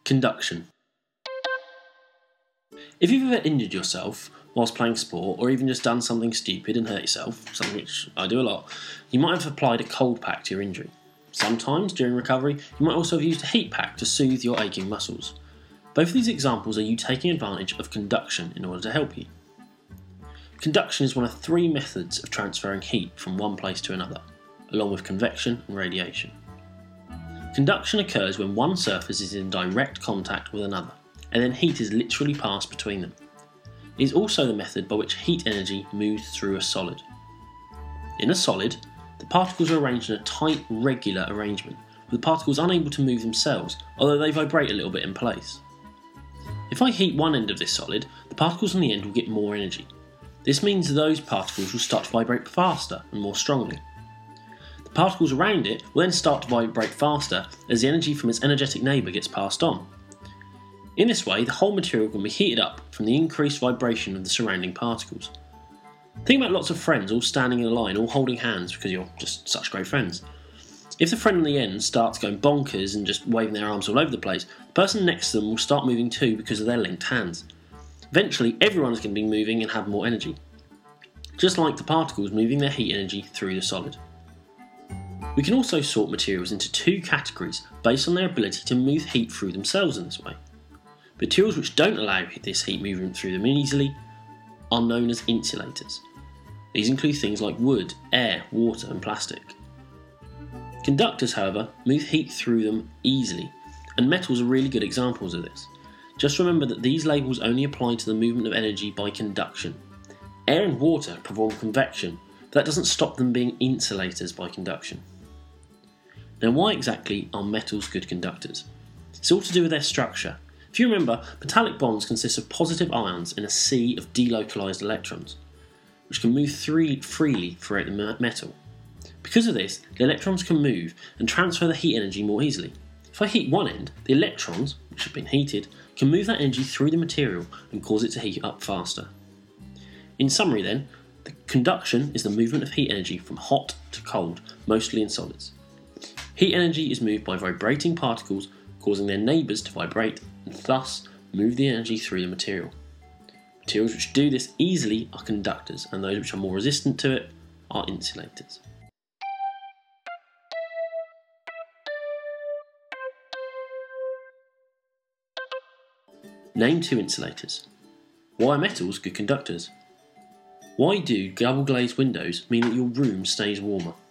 Conduction. If you've ever injured yourself whilst playing sport, or even just done something stupid and hurt yourself, something which I do a lot, you might have applied a cold pack to your injury. Sometimes, during recovery, you might also have used a heat pack to soothe your aching muscles. Both of these examples are you taking advantage of conduction in order to help you. Conduction is one of three methods of transferring heat from one place to another, along with convection and radiation. Conduction occurs when one surface is in direct contact with another, and then heat is literally passed between them. It is also the method by which heat energy moves through a solid. In a solid, the particles are arranged in a tight, regular arrangement, with the particles unable to move themselves, although they vibrate a little bit in place. If I heat one end of this solid, the particles on the end will get more energy. This means those particles will start to vibrate faster and more strongly. The particles around it will then start to vibrate faster as the energy from its energetic neighbour gets passed on. In this way, the whole material can be heated up from the increased vibration of the surrounding particles. Think about lots of friends all standing in a line, all holding hands because you're just such great friends. If the friend on the end starts going bonkers and just waving their arms all over the place, the person next to them will start moving too because of their linked hands. Eventually, everyone's going to be moving and have more energy, just like the particles moving their heat energy through the solid. We can also sort materials into two categories based on their ability to move heat through themselves in this way. Materials which don't allow this heat movement through them easily are known as insulators. These include things like wood, air, water and plastic. Conductors, however, move heat through them easily, and metals are really good examples of this. Just remember that these labels only apply to the movement of energy by conduction. Air and water perform convection, but that doesn't stop them being insulators by conduction. Now, why exactly are metals good conductors? It's all to do with their structure. If you remember, metallic bonds consist of positive ions in a sea of delocalized electrons, which can move freely throughout the metal. Because of this, the electrons can move and transfer the heat energy more easily. If I heat one end, the electrons, which have been heated, can move that energy through the material and cause it to heat up faster. In summary then, the conduction is the movement of heat energy from hot to cold, mostly in solids. Heat energy is moved by vibrating particles, causing their neighbours to vibrate and thus move the energy through the material. Materials which do this easily are conductors, and those which are more resistant to it are insulators. Name two insulators. Why are metals good conductors? Why do double glazed windows mean that your room stays warmer?